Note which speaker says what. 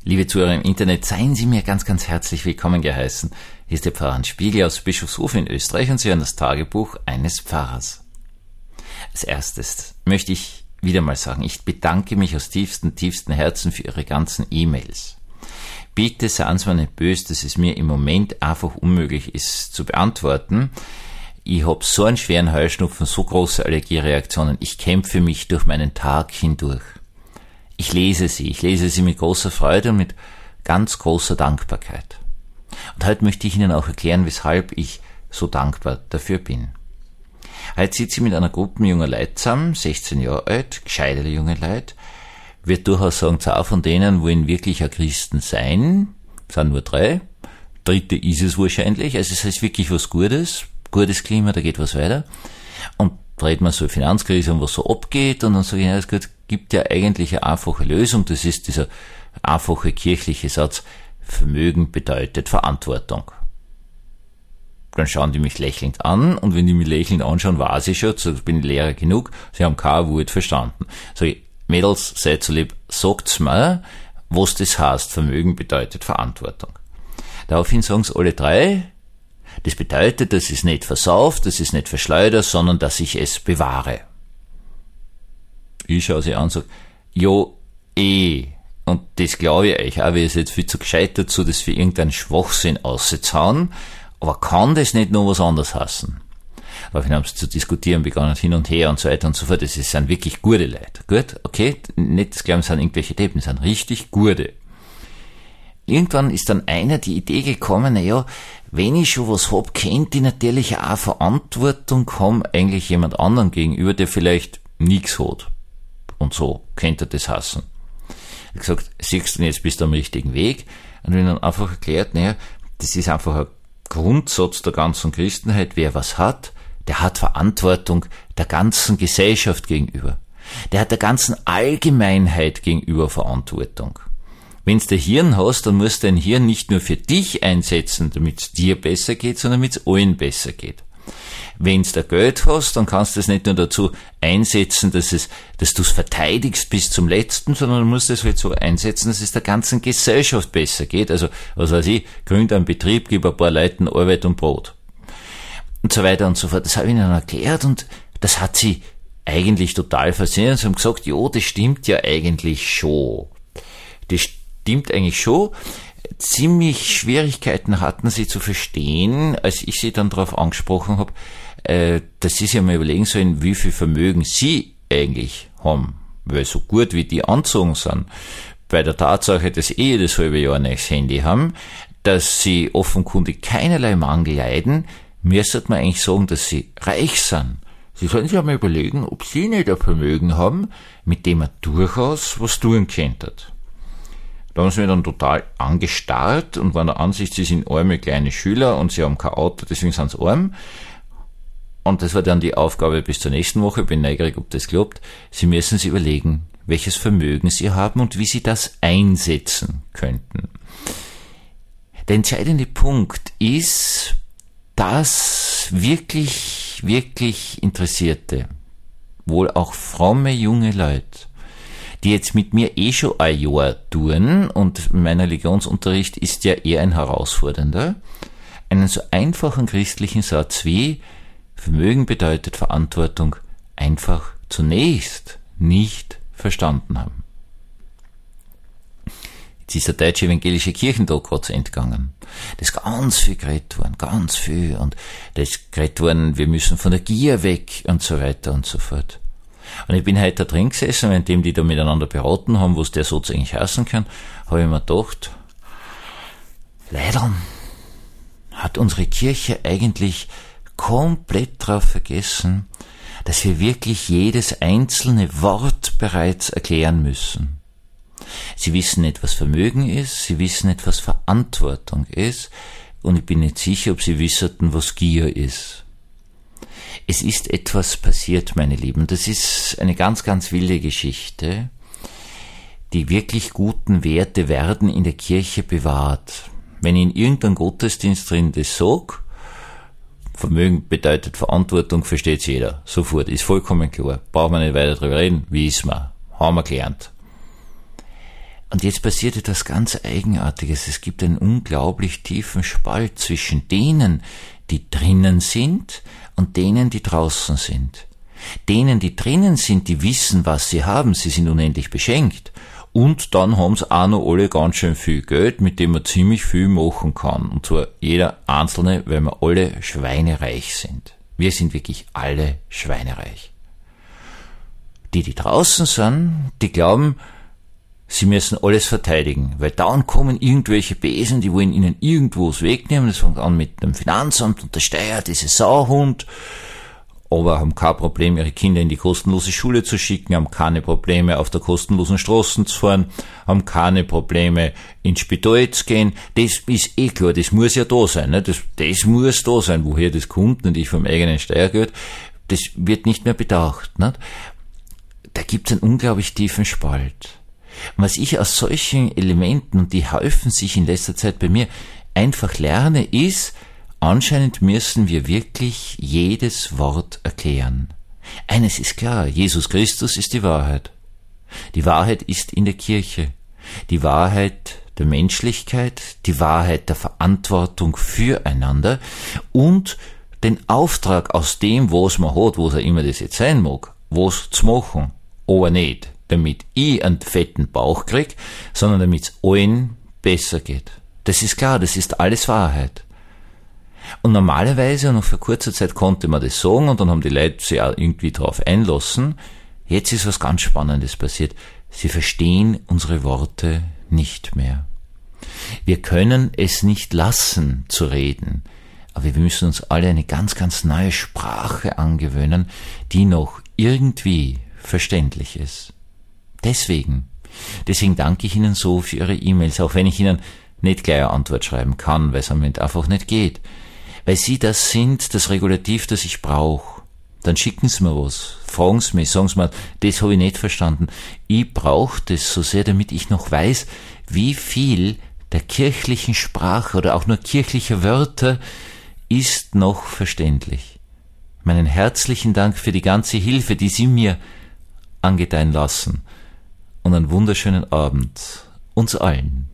Speaker 1: Liebe Zuhörer im Internet, seien Sie mir ganz, ganz herzlich willkommen geheißen. Hier ist der Pfarrer Hans Spiegel aus Bischofshofen in Österreich und Sie hören das Tagebuch eines Pfarrers. Als erstes möchte ich wieder mal sagen, ich bedanke mich aus tiefstem Herzen für Ihre ganzen E-Mails. Bitte seien Sie mir nicht böse, dass es mir im Moment einfach unmöglich ist zu beantworten. Ich habe so einen schweren Heuschnupfen, so große Allergiereaktionen. Ich kämpfe mich durch meinen Tag hindurch. Ich lese sie mit großer Freude und mit ganz großer Dankbarkeit. Und heute möchte ich Ihnen auch erklären, weshalb ich so dankbar dafür bin. Heute sitze ich mit einer Gruppe junger Leute zusammen, 16 Jahre alt, gescheiterte junge Leute. Wird durchaus sagen, zwei von denen wollen wirklich ein Christen sein, sind nur 3. Dritte ist es wahrscheinlich, also es heißt wirklich was Gutes Klima, da geht was weiter. Und da redet man so Finanzkrise und was so abgeht und dann sage ich, ja, es gibt ja eigentlich eine einfache Lösung, das ist dieser einfache kirchliche Satz, Vermögen bedeutet Verantwortung. Dann schauen die mich lächelnd an und wenn die mich lächelnd anschauen, weiß ich schon, so bin ich Lehrer genug, sie haben kein Wort verstanden. Sag ich, Mädels, seid so lieb, sagt's mir, was das heißt, Vermögen bedeutet Verantwortung. Daraufhin sagen es alle 3, das bedeutet, dass ich es nicht versauft, dass ich es nicht verschleudere, sondern dass ich es bewahre. Ich schaue sie an und sage, und das glaube ich euch auch, wir sind jetzt viel zu gescheit dazu, dass wir irgendeinen Schwachsinn auszuhauen, aber kann das nicht nur was anderes heißen? Daraufhin haben sie zu diskutieren begonnen, hin und her und so weiter und so fort. Das sind wirklich gute Leute. Gut, okay, nicht das glauben, es sind irgendwelche Deppen, es sind richtig gute. Irgendwann ist dann einer die Idee gekommen, naja, wenn ich schon was hab, könnte ich natürlich auch Verantwortung haben, eigentlich jemand anderen gegenüber, der vielleicht nichts hat. Und so könnte das heißen. Ich habe gesagt, siehst du, jetzt bist du am richtigen Weg. Und wir haben dann einfach erklärt, naja, das ist einfach ein Grundsatz der ganzen Christenheit. Wer was hat, der hat Verantwortung der ganzen Gesellschaft gegenüber. Der hat der ganzen Allgemeinheit gegenüber Verantwortung. Wenn's der Hirn hast, dann musst du dein Hirn nicht nur für dich einsetzen, damit es dir besser geht, sondern damit es allen besser geht. Wenn's der Geld hast, dann kannst du es nicht nur dazu einsetzen, dass du es verteidigst bis zum Letzten, sondern du musst es halt so einsetzen, dass es der ganzen Gesellschaft besser geht. Also, was weiß ich, gründ einen Betrieb, gib ein paar Leuten Arbeit und Brot. Und so weiter und so fort. Das habe ich ihnen erklärt und das hat sie eigentlich total fasziniert. Sie haben gesagt, das stimmt ja eigentlich schon. Das stimmt eigentlich schon. Ziemlich Schwierigkeiten hatten sie zu verstehen, als ich sie dann darauf angesprochen habe, dass sie sich einmal überlegen sollen, wie viel Vermögen sie eigentlich haben. Weil so gut wie die angezogen sind, bei der Tatsache, dass jedes halbe Jahr ein neues Handy haben, dass sie offenkundig keinerlei Mangel leiden, müsste man eigentlich sagen, dass sie reich sind. Sie sollen sich einmal überlegen, ob sie nicht ein Vermögen haben, mit dem man durchaus was tun könnte. Da haben sie mich dann total angestarrt und waren der Ansicht, sie sind arme kleine Schüler und sie haben kein Auto, deswegen sind sie arm. Und das war dann die Aufgabe bis zur nächsten Woche, bin neugierig, ob das klappt. Sie müssen sich überlegen, welches Vermögen sie haben und wie sie das einsetzen könnten. Der entscheidende Punkt ist, dass wirklich, wirklich Interessierte, wohl auch fromme junge Leute, die jetzt mit mir schon ein Jahr tun, und mein Religionsunterricht ist ja eher ein herausfordernder, einen so einfachen christlichen Satz wie Vermögen bedeutet Verantwortung einfach zunächst nicht verstanden haben. Jetzt ist der Deutsche Evangelische Kirchentag gerade zu entgangen. Das ist ganz viel geredet worden, ganz viel, und das ist geredet worden, wir müssen von der Gier weg und so weiter und so fort. Und ich bin heute da drin gesessen, währenddem die da miteinander beraten haben, was der Satz eigentlich heißen kann, habe ich mir gedacht, leider hat unsere Kirche eigentlich komplett darauf vergessen, dass wir wirklich jedes einzelne Wort bereits erklären müssen. Sie wissen nicht, was Vermögen ist, sie wissen nicht, was Verantwortung ist, und ich bin nicht sicher, ob sie wissenten, was Gier ist. Es ist etwas passiert, meine Lieben. Das ist eine ganz, ganz wilde Geschichte. Die wirklich guten Werte werden in der Kirche bewahrt. Wenn ich in irgendeinem Gottesdienst drin das sage, Vermögen bedeutet Verantwortung, versteht's jeder. Sofort, ist vollkommen klar. Brauchen wir nicht weiter drüber reden, wissen wir, haben wir gelernt. Und jetzt passiert etwas ganz Eigenartiges. Es gibt einen unglaublich tiefen Spalt zwischen denen, die drinnen sind, und denen, die draußen sind. Denen, die drinnen sind, die wissen, was sie haben. Sie sind unendlich beschenkt. Und dann haben sie auch noch alle ganz schön viel Geld, mit dem man ziemlich viel machen kann. Und zwar jeder Einzelne, weil wir alle schweinereich sind. Wir sind wirklich alle schweinereich. Die draußen sind, die glauben, sie müssen alles verteidigen, weil dann kommen irgendwelche Besen, die wollen ihnen irgendwo was wegnehmen. Das fängt an mit dem Finanzamt und der Steuer, diese Sauhund, aber haben kein Problem, ihre Kinder in die kostenlose Schule zu schicken, haben keine Probleme, auf der kostenlosen Straße zu fahren, haben keine Probleme, ins Spital zu gehen. Das ist eh klar, das muss ja da sein, ne? Das muss da sein, woher das kommt, nicht vom eigenen Steuergeld. Das wird nicht mehr bedacht, ne? Da gibt's einen unglaublich tiefen Spalt. Und was ich aus solchen Elementen, und die häufen sich in letzter Zeit bei mir, einfach lerne, ist, anscheinend müssen wir wirklich jedes Wort erklären. Eines ist klar, Jesus Christus ist die Wahrheit. Die Wahrheit ist in der Kirche. Die Wahrheit der Menschlichkeit, die Wahrheit der Verantwortung füreinander und den Auftrag aus dem, was man hat, was er immer das jetzt sein mag, was zu machen, aber nicht, damit ich einen fetten Bauch krieg, sondern damit es allen besser geht. Das ist klar, das ist alles Wahrheit. Und normalerweise, und noch vor kurzer Zeit konnte man das sagen, und dann haben die Leute sich auch irgendwie drauf einlassen. Jetzt ist was ganz Spannendes passiert. Sie verstehen unsere Worte nicht mehr. Wir können es nicht lassen zu reden, aber wir müssen uns alle eine ganz, ganz neue Sprache angewöhnen, die noch irgendwie verständlich ist. Deswegen danke ich Ihnen so für Ihre E-Mails, auch wenn ich Ihnen nicht gleich eine Antwort schreiben kann, weil es am Moment einfach nicht geht. Weil Sie das sind, das Regulativ, das ich brauche. Dann schicken Sie mir was, fragen Sie mich, sagen Sie mir, das habe ich nicht verstanden. Ich brauche das so sehr, damit ich noch weiß, wie viel der kirchlichen Sprache oder auch nur kirchlicher Wörter ist noch verständlich. Meinen herzlichen Dank für die ganze Hilfe, die Sie mir angedeihen lassen. Und einen wunderschönen Abend uns allen.